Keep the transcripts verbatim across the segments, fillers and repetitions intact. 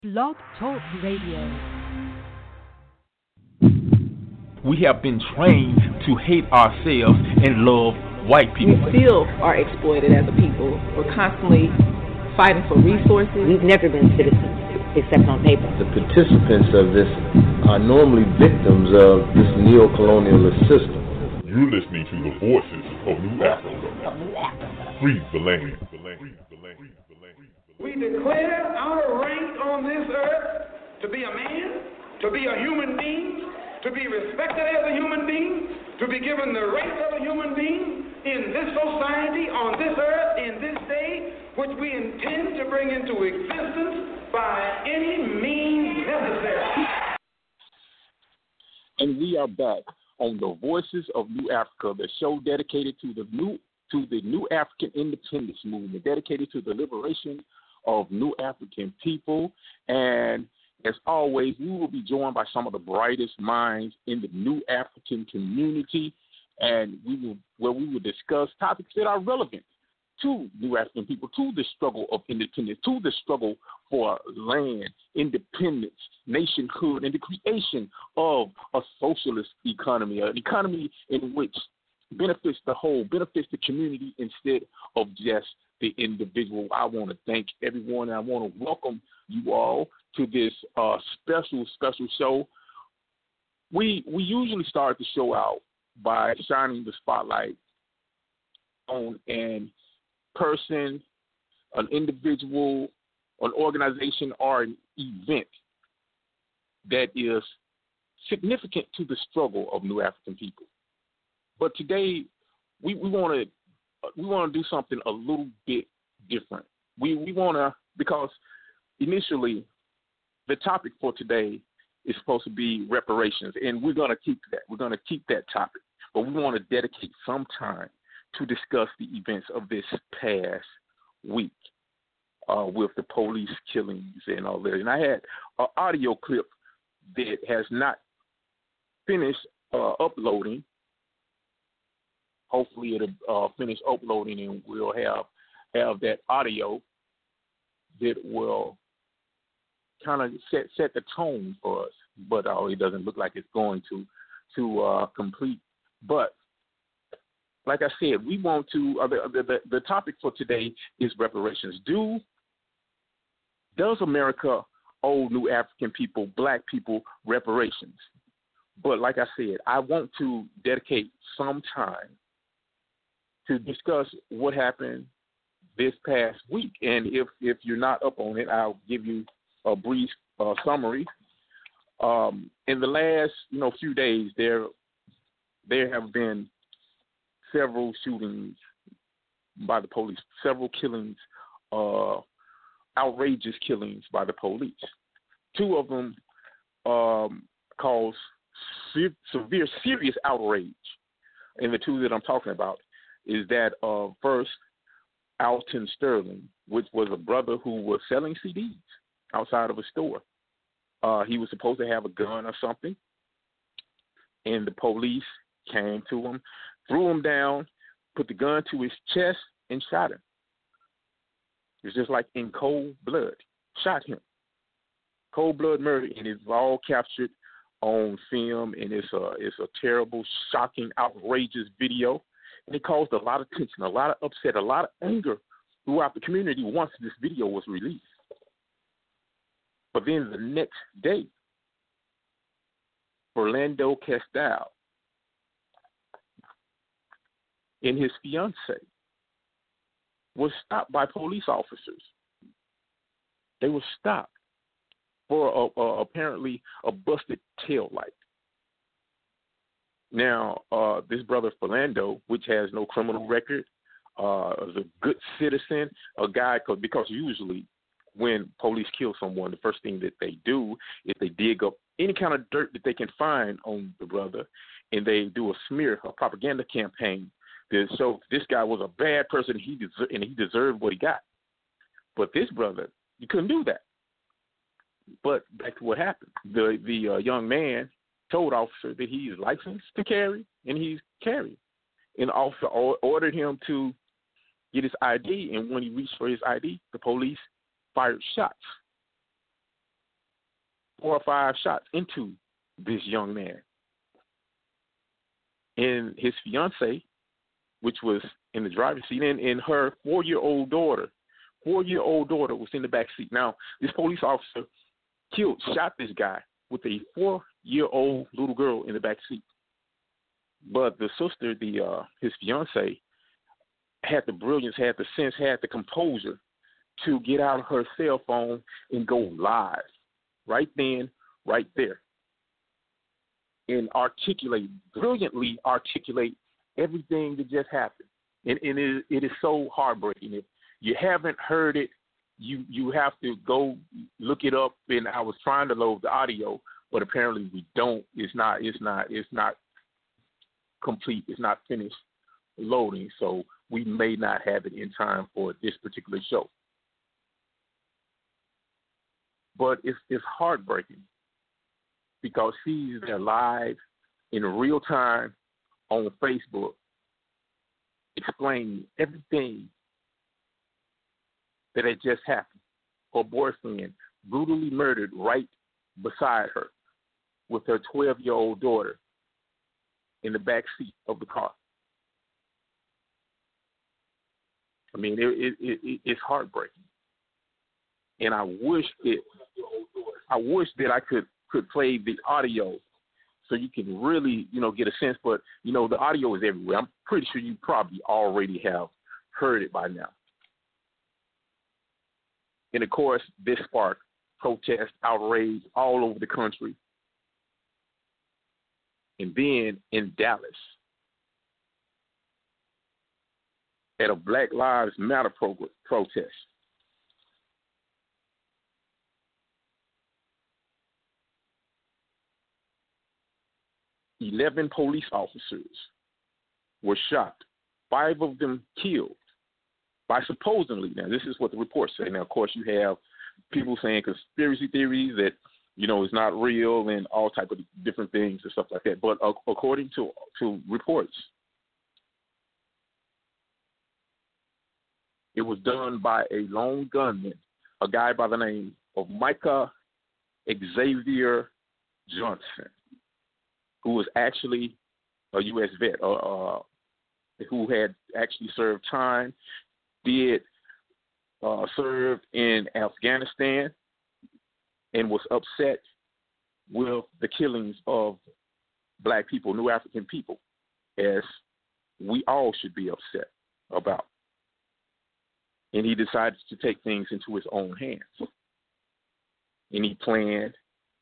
Blog Talk Radio. We have been trained to hate ourselves and love white people. We still are exploited as a people. We're constantly fighting for resources. We've never been citizens, except on paper. The participants of this are normally victims of this neo-colonialist system. You're listening to the voices of New Africa. Free the land. We declare our right on this earth to be a man, to be a human being, to be respected as a human being, to be given the rights of a human being in this society, on this earth, in this day, which we intend to bring into existence by any means necessary. And we are back on the Voices of New Africa, the show dedicated to the new to the New African Independence Movement, dedicated to the liberation of New African people. And as always, we will be joined by some of the brightest minds in the New African community, and we will where we will discuss topics that are relevant to New African people, to the struggle of independence, to the struggle for land, independence, nationhood, and the creation of a socialist economy, an economy in which benefits the whole, benefits the community instead of just the individual. I want to thank everyone, and I want to welcome you all to this uh, special, special show. We we usually start the show out by shining the spotlight on an person, an individual, an organization, or an event that is significant to the struggle of New African people. But today, we we want to we want to do something a little bit different. We we want to, because initially the topic for today is supposed to be reparations, and we're going to keep that. We're going to keep that topic, but we want to dedicate some time to discuss the events of this past week uh, with the police killings and all that. And I had an audio clip that has not finished uh, uploading. Hopefully it'll uh, finish uploading, and we'll have have that audio that will kind of set set the tone for us. But uh, it doesn't look like it's going to to uh, complete. But like I said, we want to. Uh, the, the the topic for today is reparations. Do does America owe New African people, Black people, reparations? But like I said, I want to dedicate some time to discuss what happened this past week. And if, if you're not up on it, I'll give you a brief uh, summary. Um, in the last, you know, few days, there there have been several shootings by the police, several killings, uh, outrageous killings by the police. Two of them um, caused se- severe, serious outrage. And the two that I'm talking about is that uh, first, Alton Sterling, which was a brother who was selling C Ds outside of a store. Uh, he was supposed to have a gun or something, and the police came to him, threw him down, put the gun to his chest, and shot him. It was just like in cold blood. Shot him. Cold blood murder, and it's all captured on film, and it's a, it's a terrible, shocking, outrageous video. And it caused a lot of tension, a lot of upset, a lot of anger throughout the community once this video was released. But then the next day, Philando Castile and his fiancée was stopped by police officers. They were stopped for a, a, apparently a busted tail light. Now, uh, this brother Philando, which has no criminal record, uh, is a good citizen, a guy, cause, because usually when police kill someone, the first thing that they do is they dig up any kind of dirt that they can find on the brother, and they do a smear, a propaganda campaign to show this guy was a bad person he deser- and he deserved what he got. But this brother, you couldn't do that. But back to what happened. The, the uh, young man told officer that he is licensed to carry, and he's carrying. And the officer ordered him to get his I D, and when he reached for his I D, the police fired shots. four or five shots into this young man. And his fiance, which was in the driver's seat, and, and her four-year-old daughter, four-year-old daughter was in the back seat. Now, this police officer killed, shot this guy with a four-year-old little girl in the back seat. But the sister, the uh, his fiance, had the brilliance, had the sense, had the composure to get out her cell phone and go live right then, right there, and articulate, brilliantly articulate everything that just happened. And, and it, it is so heartbreaking. If you haven't heard it, you you have to go look it up. And I was trying to load the audio, but apparently we don't. It's not. It's not. It's not complete. It's not finished loading, so we may not have it in time for this particular show. But it's it's heartbreaking because she's there live in real time on Facebook, explaining everything that had just happened. Her boyfriend brutally murdered right beside her with her twelve-year-old daughter in the back seat of the car. I mean, it, it, it, it's heartbreaking, and I wish that I wish that I could, could play the audio so you can really, you know, get a sense. But you know, the audio is everywhere. I'm pretty sure you probably already have heard it by now. And of course, this sparked protest, outrage all over the country. And then in Dallas, at a Black Lives Matter pro- protest, eleven police officers were shot, five of them killed by supposedly, now this is what the reports say. Now, of course, you have people saying conspiracy theories that, you know, it's not real and all type of different things and stuff like that. But uh, according to to reports, it was done by a lone gunman, a guy by the name of Micah Xavier Johnson, who was actually a U S vet, uh, uh, who had actually served time, did uh, serve in Afghanistan, and was upset with the killings of black people, New African people, as we all should be upset about. And he decided to take things into his own hands. And he planned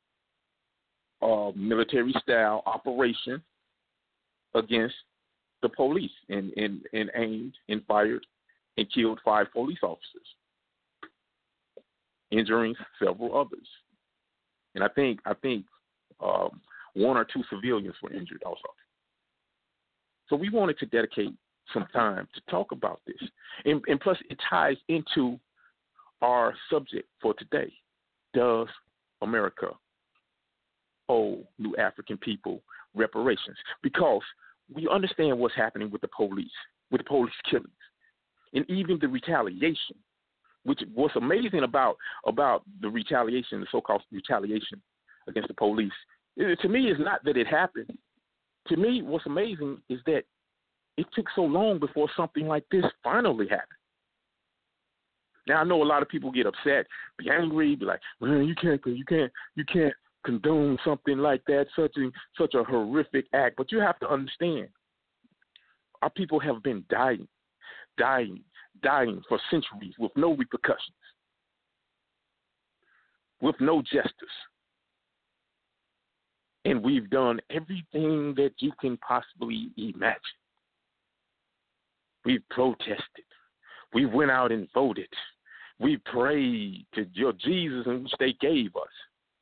a military-style operation against the police and, and, and aimed and fired and killed five police officers, injuring several others. And I think I think um, one or two civilians were injured also. So we wanted to dedicate some time to talk about this. And, and plus it ties into our subject for today. Does America owe New African people reparations? Because we understand what's happening with the police, with the police killings, and even the retaliation. Which what's amazing about about the retaliation, the so-called retaliation against the police, it, to me is not that it happened. To me, what's amazing is that it took so long before something like this finally happened. Now I know a lot of people get upset, be angry, be like, "Man, you can't, you can't, you can't condone something like that, such a such a horrific act." But you have to understand, our people have been dying, dying. dying for centuries with no repercussions, with no justice. And we've done everything that you can possibly imagine. We've protested. We went out and voted. We prayed to your Jesus in which they gave us.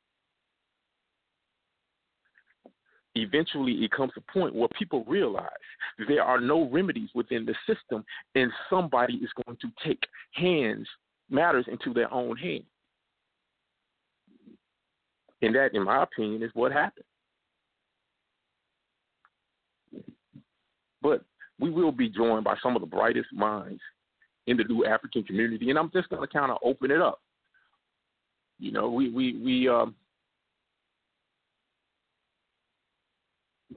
Eventually, it comes to a point where people realize there are no remedies within the system, and somebody is going to take hands, matters into their own hands. And that, in my opinion, is what happened. But we will be joined by some of the brightest minds in the New African community, and I'm just going to kind of open it up. You know, we we we um,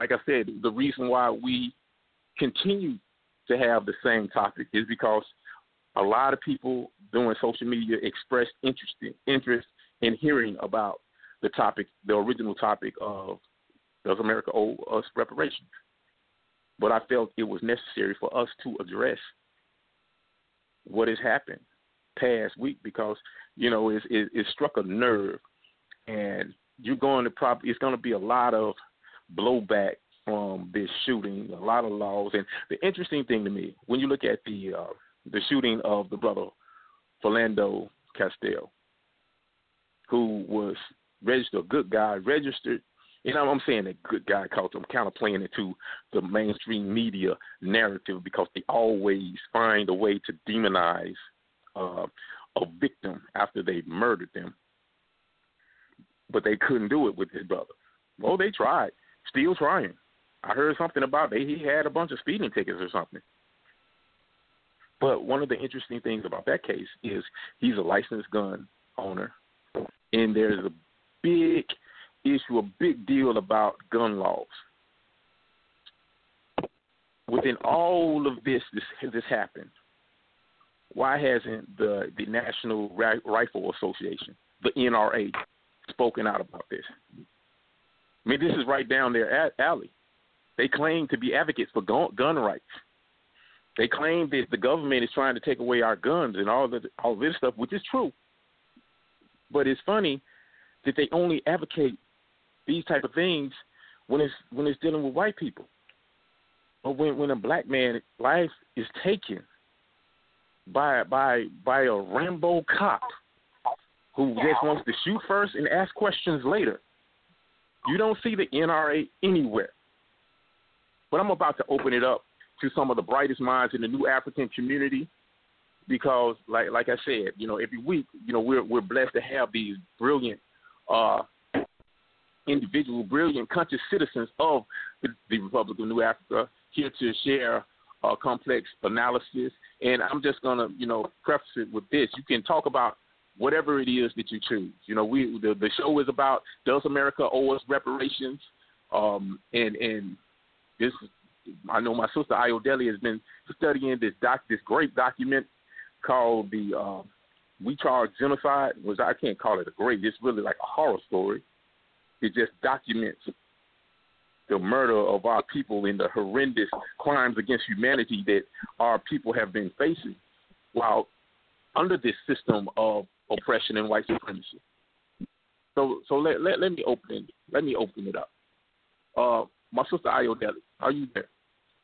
like I said, the reason why we continue to have the same topic is because a lot of people doing social media expressed interest in, interest in hearing about the topic, the original topic of does America owe us reparations? But I felt it was necessary for us to address what has happened past week because, you know, it, it, it struck a nerve, and you're going to probably, it's going to be a lot of blowback from this shooting, a lot of laws. And the interesting thing to me, when you look at the uh, the shooting of the brother Philando Castile, who was registered, a good guy, registered, you know, I'm saying a good guy because I'm kind of playing into the mainstream media narrative because they always find a way to demonize uh, a victim after they murdered them. But they couldn't do it with his brother. Well, they tried, still trying. I heard something about they, he had a bunch of speeding tickets or something. But one of the interesting things about that case is he's a licensed gun owner, and there's a big issue, a big deal about gun laws. Within all of this, this, this happened, why hasn't the, the National Rifle Association, the N R A, spoken out about this? I mean, this is right down their alley. They claim to be advocates for gun, gun rights. They claim that the government is trying to take away our guns and all the all this stuff, which is true. But it's funny that they only advocate these type of things when it's when it's dealing with white people, or when when a black man's life is taken by by by a Rambo cop who just wants to shoot first and ask questions later. You don't see the N R A anywhere. But I'm about to open it up to some of the brightest minds in the New African community because, like like I said, you know, every week, you know, we're we're blessed to have these brilliant uh, individual, brilliant, conscious citizens of the, the Republic of New Africa here to share uh, complex analysis. And I'm just gonna, you know, preface it with this: you can talk about whatever it is that you choose. You know, we the, the show is about does America owe us reparations, um, and and this. I know my sister Ayodele has been studying this doc, this great document called the uh, We Charge Genocide, which I can't call it a great. It's really like a horror story. It just documents the murder of our people and the horrendous crimes against humanity that our people have been facing while under this system of oppression and white supremacy. So, so let let, let me open let me open it up. Uh, my sister Ayodele, are you there?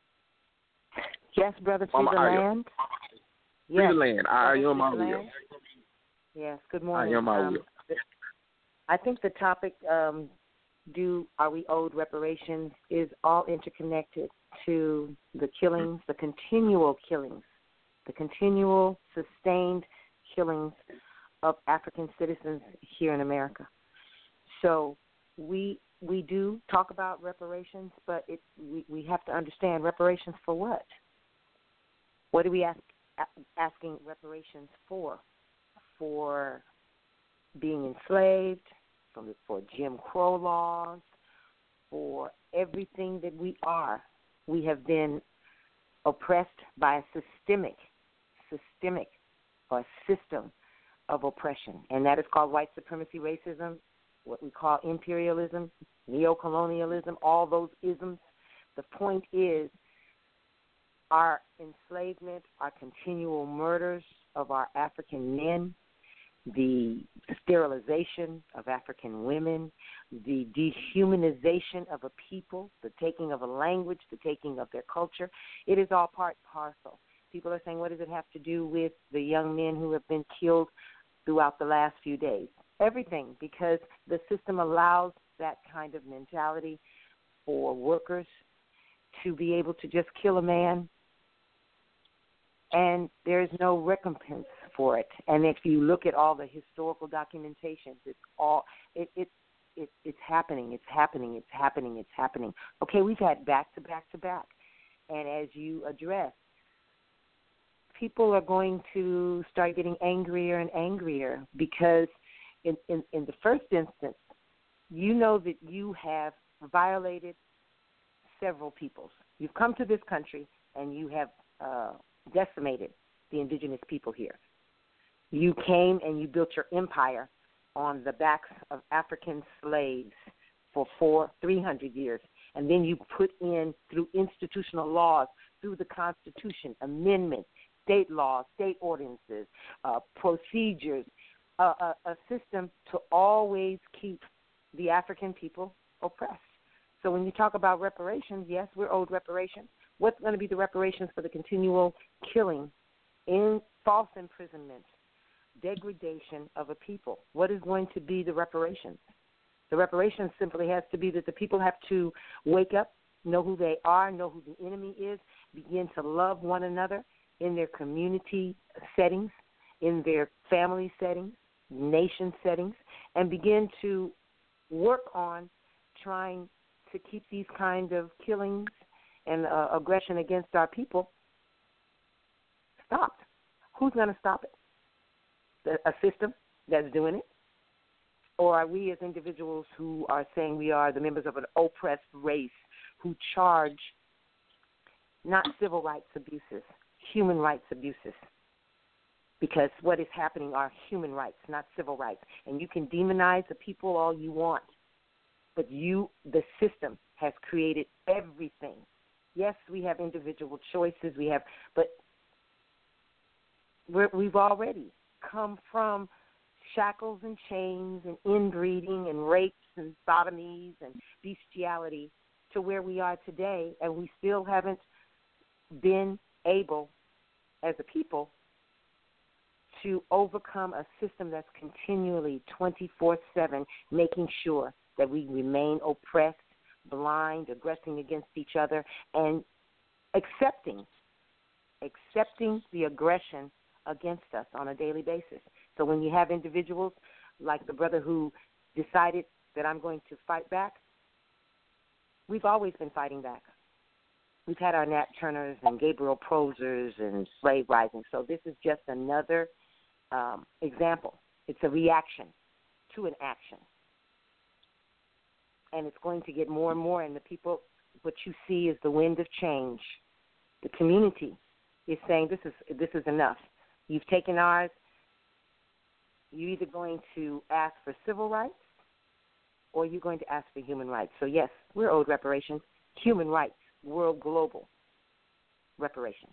Yes, brother, free Mama the Ayo. land. Free Yes. the land. I am my will. Yes, good morning. I am my um, will. I think the topic, um, do are we owed reparations, is all interconnected to the killings, the continual killings, the continual sustained killings of African citizens here in America. So we we do talk about reparations, but it, we, we have to understand reparations for what? What are we ask, asking reparations for? For being enslaved, for, for Jim Crow laws, for everything that we are. We have been oppressed by a systemic, systemic or system of oppression, and that is called white supremacy, racism, what we call imperialism, neocolonialism, all those isms. The point is our enslavement, our continual murders of our African men, the sterilization of African women, the dehumanization of a people, the taking of a language, the taking of their culture. It is all part and parcel. People are saying, what does it have to do with the young men who have been killed throughout the last few days? Everything, because the system allows that kind of mentality for workers to be able to just kill a man, and there is no recompense for it. And if you look at all the historical documentations, it's all it, it, it it's happening, it's happening, it's happening, it's happening. Okay, we've had back to back to back, and as you address, people are going to start getting angrier and angrier because in, in, in the first instance, you know that you have violated several peoples. You've come to this country and you have uh, decimated the indigenous people here. You came and you built your empire on the backs of African slaves for four, three hundred years. And then you put in, through institutional laws, through the Constitution, amendments, state laws, state ordinances, uh, procedures, uh, a, a system to always keep the African people oppressed. So when you talk about reparations, yes, we're owed reparations. What's going to be the reparations for the continual killing, in false imprisonment, degradation of a people? What is going to be the reparations? The reparations simply has to be that the people have to wake up, know who they are, know who the enemy is, begin to love one another in their community settings, in their family settings, nation settings, and begin to work on trying to keep these kind of killings and uh, aggression against our people stopped. Who's going to stop it? The, a system that's doing it? Or are we as individuals who are saying we are the members of an oppressed race who charge not civil rights abuses, human rights abuses? Because what is happening are human rights, not civil rights. And you can demonize the people all you want, but you, the system, has created everything. Yes, we have individual choices, we have, but we're, we've already come from shackles and chains and inbreeding and rapes and sodomies and bestiality to where we are today, and we still haven't been able as a people to overcome a system that's continually twenty-four seven making sure that we remain oppressed, blind, aggressing against each other, and accepting, accepting the aggression against us on a daily basis. So when you have individuals like the brother who decided that I'm going to fight back, we've always been fighting back. We've had our Nat Turners and Gabriel Prosers and slave rising. So this is just another um, example. It's a reaction to an action. And it's going to get more and more, and the people, what you see is the wind of change. The community is saying this is this is enough. You've taken ours. You're either going to ask for civil rights or you're going to ask for human rights. So, yes, we're owed reparations, human rights, world, global reparations.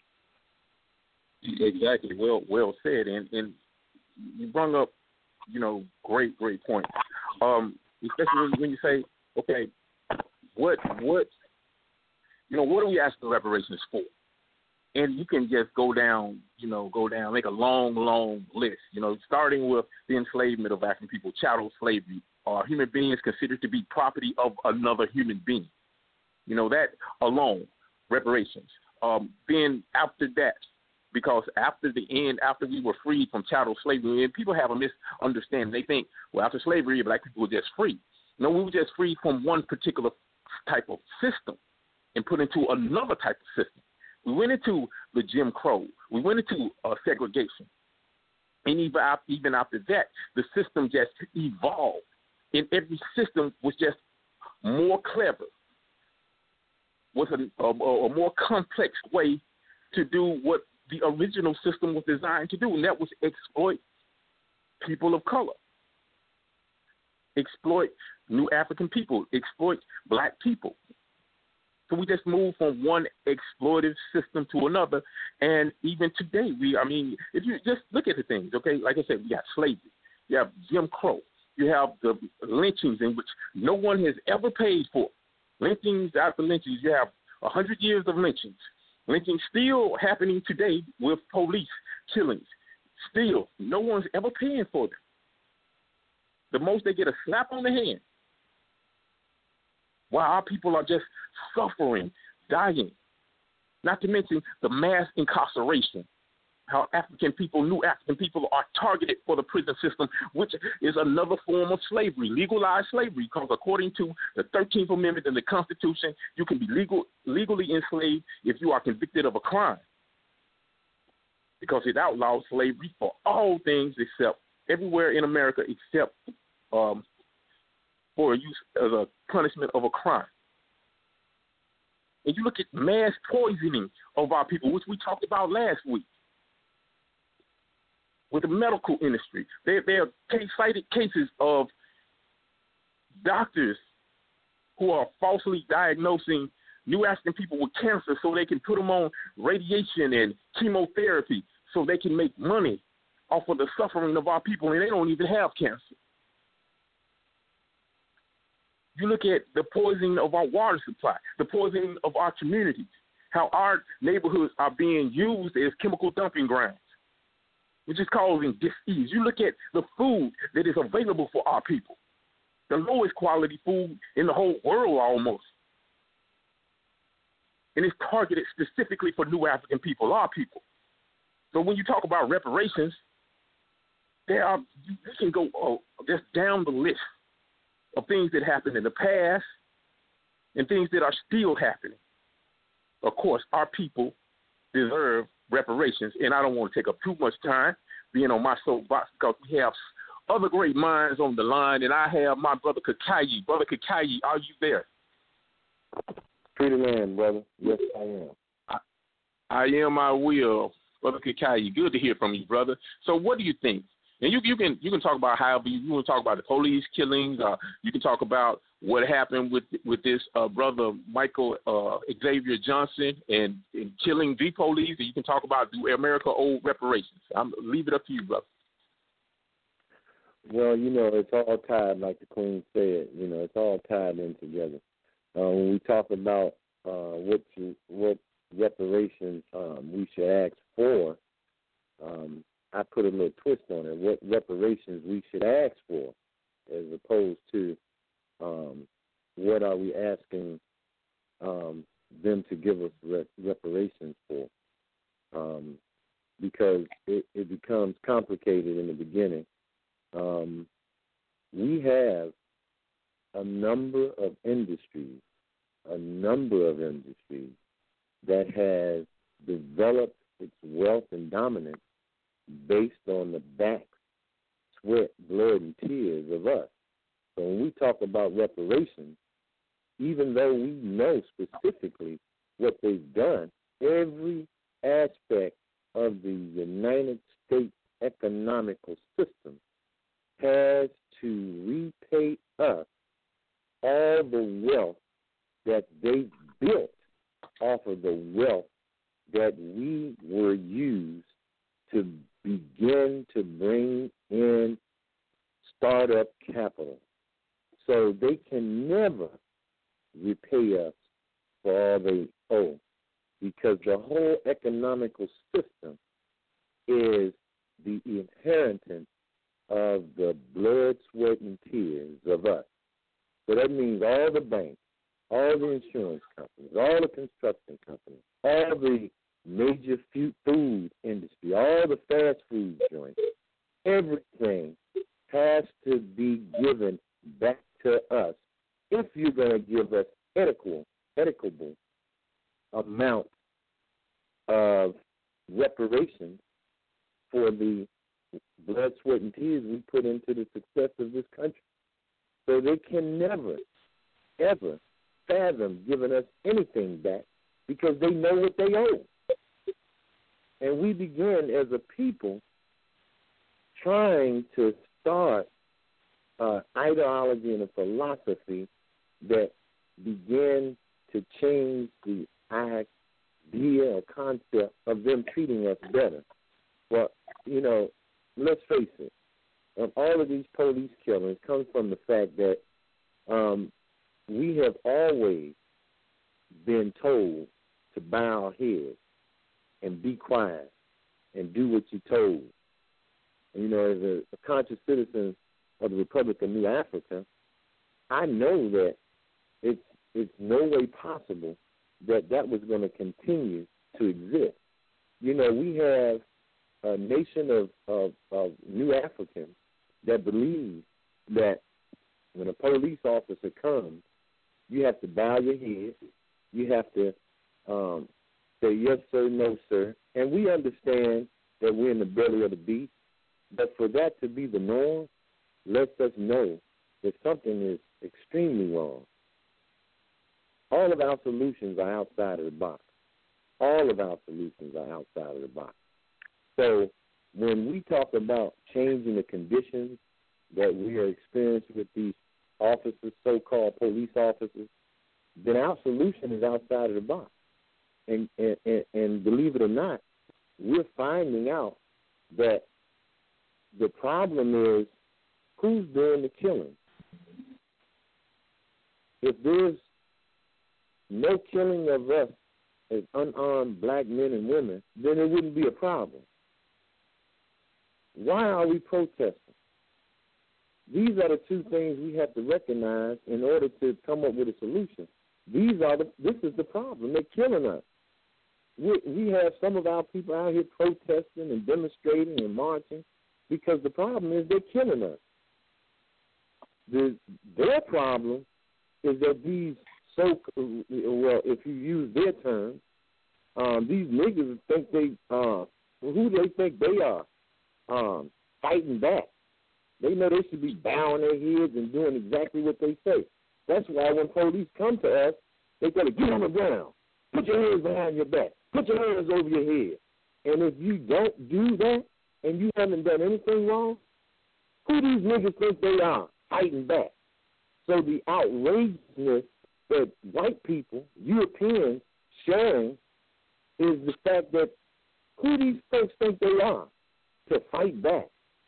Exactly. Well well said. And, and you brought up, you know, great, great point. Um, especially when you say, okay, what, what, you know, what do we ask for reparations for? And you can just go down, you know, go down, make a long, long list, you know, starting with the enslavement of African people, chattel slavery, are human beings considered to be property of another human being. You know, that alone, reparations. Um, then after that, because after the end, after we were freed from chattel slavery, and people have a misunderstanding. They think, well, after slavery, black people were just free. No, we were just freed from one particular type of system and put into another type of system. We went into the Jim Crow. We went into uh, segregation. And even after, even after that, the system just evolved. And every system was just more clever, was a, a, a more complex way to do what the original system was designed to do, and that was exploit people of color, exploit new African people, exploit black people. So we just moved from one exploitive system to another, and even today, we, I mean, if you just look at the things, okay, like I said, we got slavery, you have Jim Crow, you have the lynchings in which no one has ever paid for. Lynchings after lynchings, you have one hundred years of lynchings. Lynchings still happening today with police killings. Still, no one's ever paying for them. The most they get a slap on the hand, while our people are just suffering, dying. Not to mention the mass incarceration, how African people, new African people are targeted for the prison system, which is another form of slavery, legalized slavery, because according to the thirteenth Amendment in the Constitution, you can be legal, legally enslaved if you are convicted of a crime, because it outlaws slavery for all things except, everywhere in America except um, for use as a punishment of a crime. And you look at mass poisoning of our people, which we talked about last week. With the medical industry, there, there are case, cited cases of doctors who are falsely diagnosing New African people with cancer so they can put them on radiation and chemotherapy so they can make money off of the suffering of our people, and they don't even have cancer. You look at the poisoning of our water supply, the poisoning of our communities, how our neighborhoods are being used as chemical dumping grounds, which is causing dis-ease. You look at the food that is available for our people, the lowest quality food in the whole world almost. And it's targeted specifically for New African people, our people. So when you talk about reparations, there are, you can go oh, just down the list of things that happened in the past and things that are still happening. Of course, our people deserve reparations, and I don't want to take up too much time being on my soapbox because we have other great minds on the line, and I have my brother Kakayi. Brother Kakayi, are you there? Free the land, brother. Yes, I am. I, I am, I will. Brother Kakayi, good to hear from you, brother. So what do you think? And you, you can you can talk about how you, you want to talk about the police killings. Uh, you can talk about what happened with with this uh, brother Michael uh, Xavier Johnson and, and killing the police. And you can talk about do America owe reparations. I'm leave it up to you, brother. Well, you know, it's all tied, like the Queen said. You know, it's all tied in together. Uh, when we talk about uh, what you, what reparations um, we should ask for, um, I put a little twist on it. What reparations we should ask for, as opposed to um, what are we asking um, them to give us rep- reparations for? Um, because it, it becomes complicated in the beginning. Um, we have a number of industries, a number of industries that has developed its wealth and dominance based on the back, sweat, blood, and tears of us. So when we talk about reparations, even though we know specifically what they've done, every aspect of the United States economical system has to repay us all the wealth that they built off of the wealth that we were used to begin to bring in startup capital. So they can never repay us for all they owe, because the whole economical system is the inheritance of the blood, sweat, and tears of us. So that means all the banks, all the insurance companies, all the construction companies, all the major food industry, all the fast food joints, everything has to be given back to us if you're going to give us equitable, equitable amount of reparations for the blood, sweat, and tears we put into the success of this country. So they can never, ever fathom giving us anything back because they know what they owe. And we begin as a people trying to start an ideology and a philosophy that begin to change the idea or concept of them treating us better. Well, you know, let's face it, of all of these police killings comes from the fact that um, we have always been told to bow our heads and be quiet and do what you're told. And, you know, as a, a conscious citizen of the Republic of New Africa, I know that it's, it's no way possible that that was going to continue to exist. You know, we have a nation of, of, of New Africans that believe that when a police officer comes, you have to bow your head, you have to um, say yes, sir, no, sir. And we understand that we're in the belly of the beast, but for that to be the norm lets us know that something is extremely wrong. all of our solutions are outside of the box. All of our solutions are outside of the box. So when we talk about changing the conditions that we are experiencing with these officers, so-called police officers, then our solution is outside of the box. And, and, and, and believe it or not, we're finding out that the problem is who's doing the killing. If there's no killing of us as unarmed black men and women, then it wouldn't be a problem. Why are we protesting? These are the two things we have to recognize in order to come up with a solution. These are the. This is the problem. They're killing us. We, we have some of our people out here protesting and demonstrating and marching because the problem is they're killing us. The, their problem is that these so well, if you use their terms, um, these niggas think they uh, who they think they are um, fighting back. They know they should be bowing their heads and doing exactly what they say. That's why when police come to us, they tell us, get on the ground, put your hands behind your back, put your hands over your head. And if you don't do that and you haven't done anything wrong, who these niggas think they are fighting back? So the outrageousness that white people, Europeans, sharing is the fact that who these folks think they are to fight back.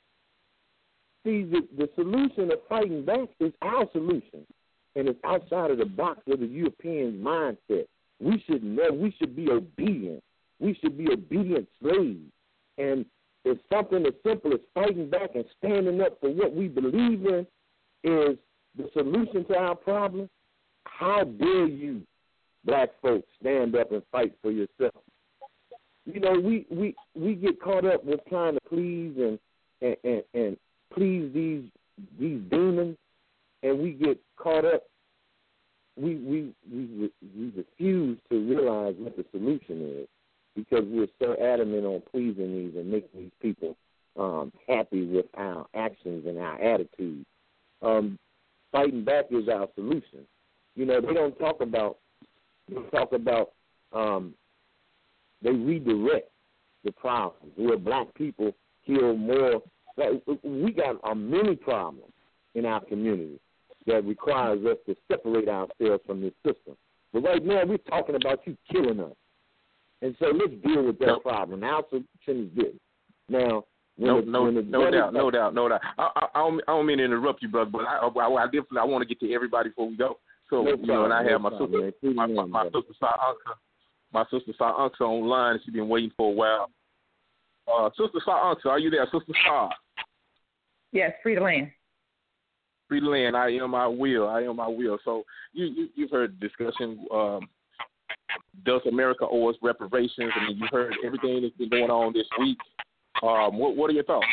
See, the, the solution of fighting back is our solution, and it's outside of the box of the European mindset. We should know, we should be obedient. We should be obedient slaves. And if something as simple as fighting back and standing up for what we believe in is the solution to our problem, how dare you, black folks, stand up and fight for yourself? You know, we, we, we get caught up with trying to please and and, and, and please these these demons, and we get caught up. We we we we refuse to realize what the solution is because we're so adamant on pleasing these and making these people um, happy with our actions and our attitudes. Um, fighting back is our solution. You know, they don't talk about they talk about um, they redirect the problems where black people kill more. We got a many problems in our community that requires us to separate ourselves from this system. But right now, we're talking about you killing us. And so let's deal with that nope. problem. Our solution is this. Now, no, it, no, no doubt, no doubt, no doubt. I, I, I, don't, I don't mean to interrupt you, brother, but I, I, I definitely I want to get to everybody before we go. So, no you problem, know, and I no have my problem, sister, my, my, my sister, Sa-Anka, my sister Sa-Anka online. She's been waiting for a while. Uh, Sister Sa-Anka, are you there, Sister Sa? Yes, free to land. Free to land. I am. I will. I am. I will. So you, you you've heard the discussion. Um, does America owe us reparations? I mean, you heard everything that's been going on this week. Um, what what are your thoughts?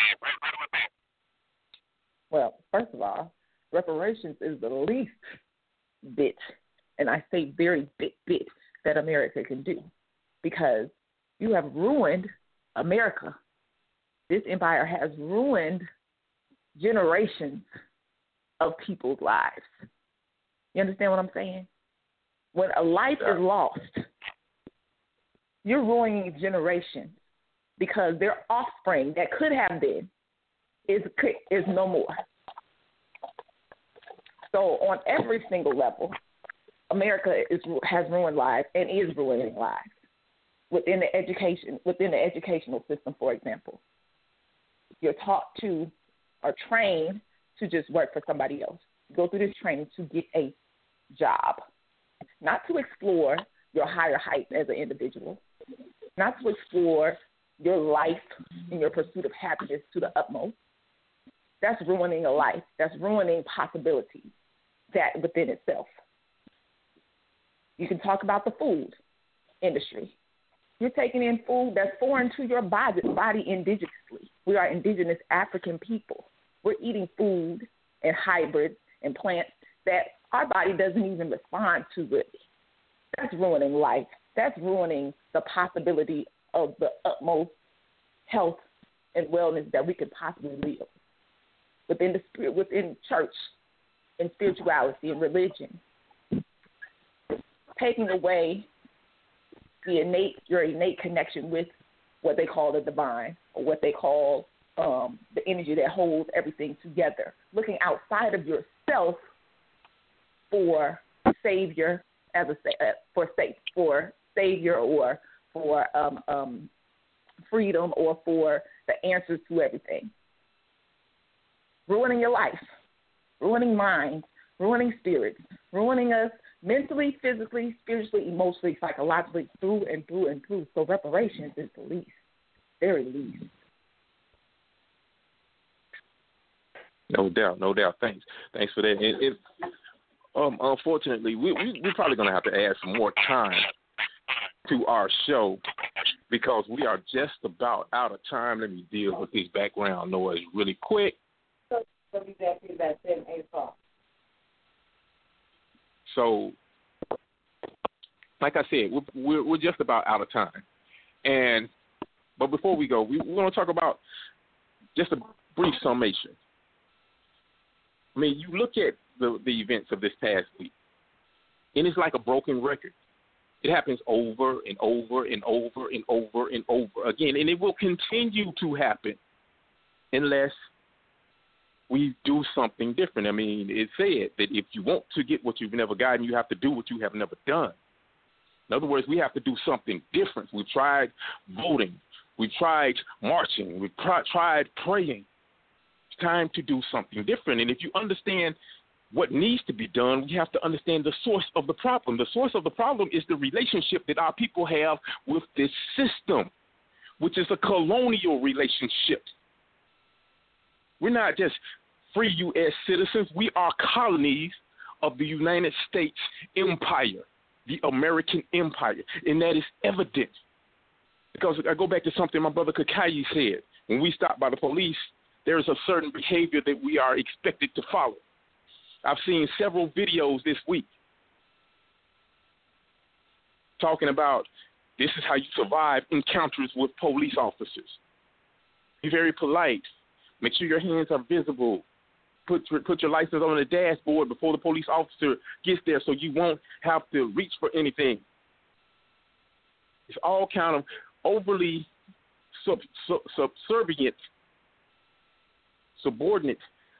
Well, first of all, reparations is the least bit, and I say very big bit, that America can do, because you have ruined America. This empire has ruined generations of people's lives. You understand what I'm saying? When a life is lost, you're ruining generations because their offspring that could have been is is no more. So on every single level, America is has ruined lives and is ruining lives within the education within the educational system. For example, you're taught to or trained to just work for somebody else. Go through this training to get a job, not to explore your higher heights as an individual, not to explore your life and your pursuit of happiness to the utmost. That's ruining a life. That's ruining possibilities that within itself. You can talk about the food industry. You're taking in food that's foreign to your body, body indigenously. We are indigenous African people. We're eating food and hybrids and plants that our body doesn't even respond to really. That's ruining life. That's ruining the possibility of the utmost health and wellness that we could possibly live within the spirit, within church and spirituality and religion. taking away the innate, your innate connection with what they call the divine, or what they call um, the energy that holds everything together. Looking outside of yourself for savior, as a for safe for savior, or for um, um, freedom, or for the answers to everything. Ruining your life, ruining minds, ruining spirits, ruining us mentally, physically, spiritually, emotionally, psychologically, through and through and through. So reparations is the least, very least. No doubt, no doubt. Thanks, thanks for that. It, it, um, unfortunately, we, we we're probably going to have to add some more time to our show because we are just about out of time. Let me deal with this background noise really quick. We'll be back to about seven, eight o'clock. So, like I said, we're, we're we're just about out of time, and but before we go, we, we want to talk about just a brief summation. I mean, you look at the the events of this past week, and it's like a broken record. It happens over and over and over and over and over again, and it will continue to happen unless we do something different. I mean, it said that if you want to get what you've never gotten, you have to do what you have never done. In other words, we have to do something different. We've tried voting. We've tried marching. We've pr- tried praying. It's time to do something different. And if you understand what needs to be done, we have to understand the source of the problem. The source of the problem is the relationship that our people have with this system, which is a colonial relationship. We're not just free U S citizens. We are colonies of the United States Empire, the American Empire, and that is evident. Because I go back to something my brother Kakai said. When we stop by the police, there is a certain behavior that we are expected to follow. I've seen several videos this week talking about this is how you survive encounters with police officers. Be very polite. Make sure your hands are visible. Put put your license on the dashboard before the police officer gets there so you won't have to reach for anything. It's all kind of overly sub, sub, subservient, subordinate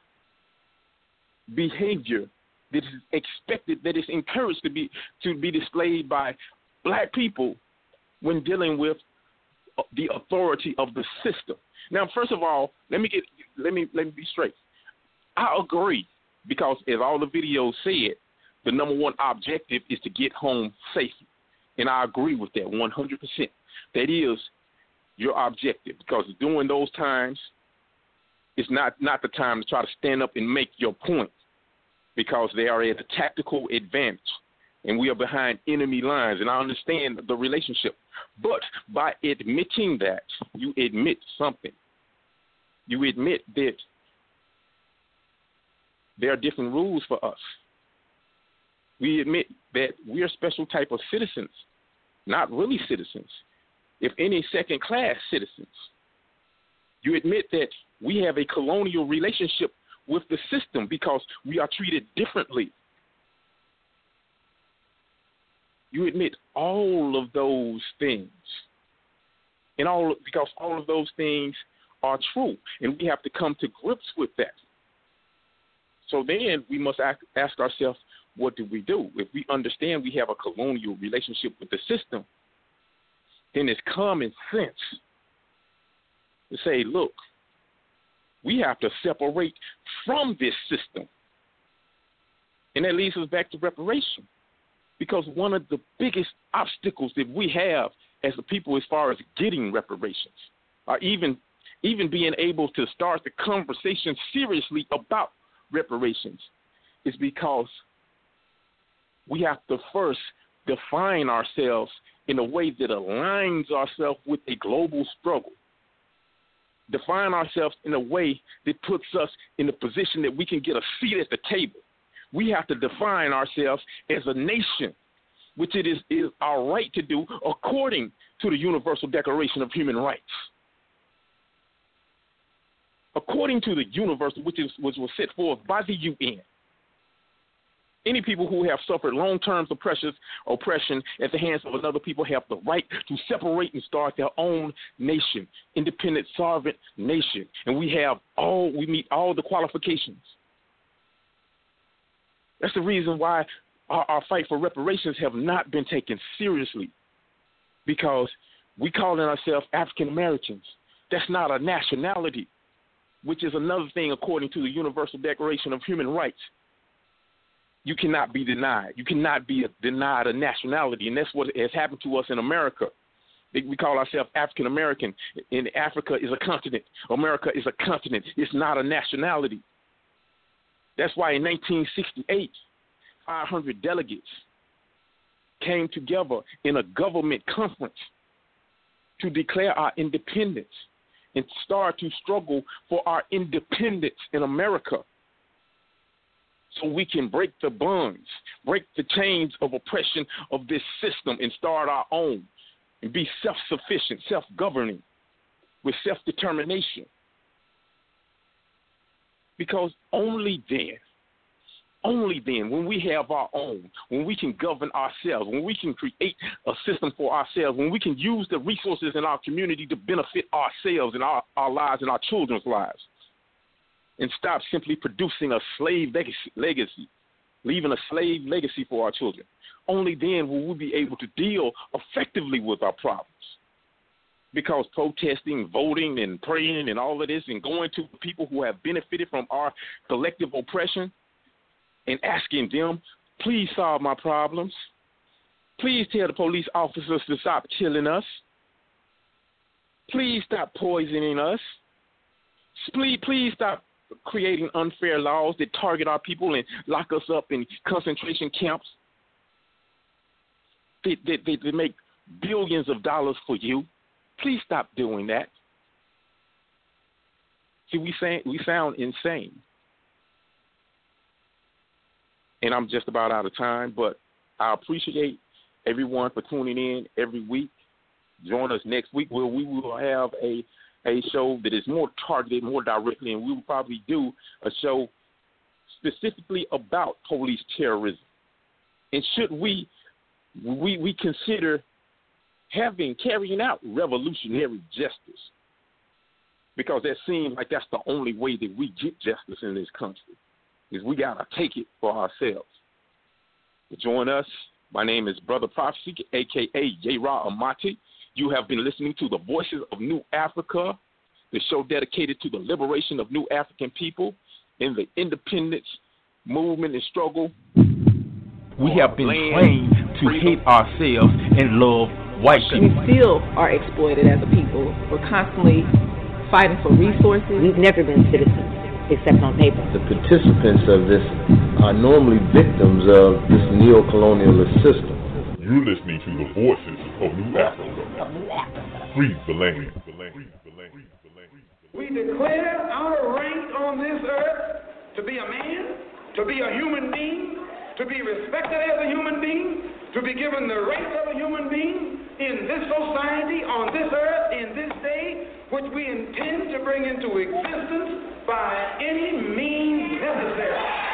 behavior that is expected, that is encouraged to be to be displayed by black people when dealing with the authority of the system. Now, first of all, let me get let me let me be straight. I agree because, as all the videos said, the number one objective is to get home safely, and I agree with that one hundred percent. That is your objective because during those times, it's not not the time to try to stand up and make your point because they are at a tactical advantage, and we are behind enemy lines, and I understand the relationship. But by admitting that, you admit something. You admit that there are different rules for us. We admit that we are a special type of citizens, not really citizens, if any second-class citizens. You admit that we have a colonial relationship with the system because we are treated differently. You admit all of those things, and all because all of those things are true, and we have to come to grips with that. So then we must ask, ask ourselves, what do we do? If we understand we have a colonial relationship with the system, then it's common sense to say, look, we have to separate from this system. And that leads us back to reparation. Because one of the biggest obstacles that we have as a people as far as getting reparations, or even even being able to start the conversation seriously about reparations, is because we have to first define ourselves in a way that aligns ourselves with a global struggle. Define ourselves in a way that puts us in the position that we can get a seat at the table. We have to define ourselves as a nation, which it is, is our right to do according to the Universal Declaration of Human Rights. According to the Universal, which, is, which was set forth by the U N. Any people who have suffered long-term oppression, oppression at the hands of another people have the right to separate and start their own nation, independent, sovereign nation. And we have all, we meet all the qualifications. That's the reason why our, our fight for reparations have not been taken seriously, because we calling ourselves African Americans. That's not a nationality, which is another thing according to the Universal Declaration of Human Rights. You cannot be denied. You cannot be denied a nationality, and that's what has happened to us in America. We call ourselves African American, and Africa is a continent. America is a continent. It's not a nationality. That's why in nineteen sixty-eight, five hundred delegates came together in a government conference to declare our independence and start to struggle for our independence in America, so we can break the bonds, break the chains of oppression of this system and start our own and be self-sufficient, self-governing with self-determination. Because only then, only then, when we have our own, when we can govern ourselves, when we can create a system for ourselves, when we can use the resources in our community to benefit ourselves and our, our lives and our children's lives, and stop simply producing a slave legacy, leaving a slave legacy for our children. Only then will we be able to deal effectively with our problems. Because protesting, voting, and praying and all of this and going to people who have benefited from our collective oppression and asking them, please solve my problems. Please tell the police officers to stop killing us. Please stop poisoning us. Please, please stop creating unfair laws that target our people and lock us up in concentration camps. They, they, they, they make billions of dollars for you. Please stop doing that. See, we, say, we sound insane. And I'm just about out of time, but I appreciate everyone for tuning in every week. Join us next week where we will have a a show that is more targeted, more directly, and we will probably do a show specifically about police terrorism. And should we we we consider having, carrying out revolutionary justice? Because that seems like that's the only way that we get justice in this country, is we got to take it for ourselves. To join us, my name is Brother Prophecy, a k a. Yera Amati. You have been listening to the Voices of New Africa, the show dedicated to the liberation of new African people in the independence movement and struggle. We have been trained to hate ourselves and love white people. We still are exploited as a people. We're constantly fighting for resources. We've never been citizens, except on paper. The participants of this are normally victims of this neo-colonialist system. You're listening to the Voices of New Africa. Free the land. We declare our rank on this earth to be a man, to be a human being, to be respected as a human being, to be given the rights of a human being in this society, on this earth, in this day, which we intend to bring into existence by any means necessary.